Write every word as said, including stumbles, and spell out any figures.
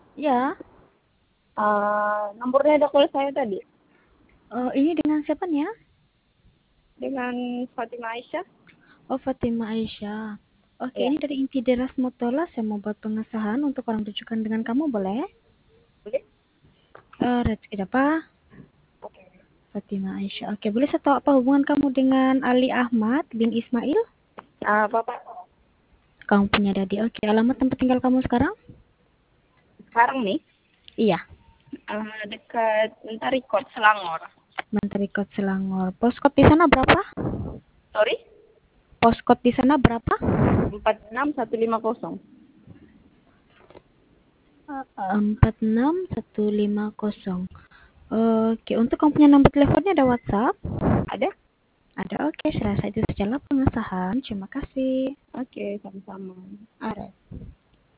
Ya, Eh, nomornya ada call saya tadi eh, ini dengan siapa nih ya? dengan Fatima Aisyah. Oh, Fatima Aisyah. Oke, Ya, ini dari Inti Deras Motola. Saya mau buat pengesahan untuk orang rujukan dengan kamu, boleh? boleh? Eh, Rezeki apa? Oke. Fatima Aisyah. Oke, boleh saya tahu apa hubungan kamu dengan Ali Ahmad bin Ismail? Nah, Bapak Kamu punya adik. Oke, alamat tempat tinggal kamu sekarang? sekarang nih Iya, eh, dekat Mentarikot, Selangor. Menteri Kot Selangor. Poskot di sana berapa? Sorry, Poskot di sana berapa? empat enam satu lima nol. Empat enam satu lima kosong. Oke, untuk kamu punya nomor teleponnya ada WhatsApp? Ada? Ada. Oke, saya rasa itu sajalah pengesahan. Terima kasih. Oke, sama-sama. Alright.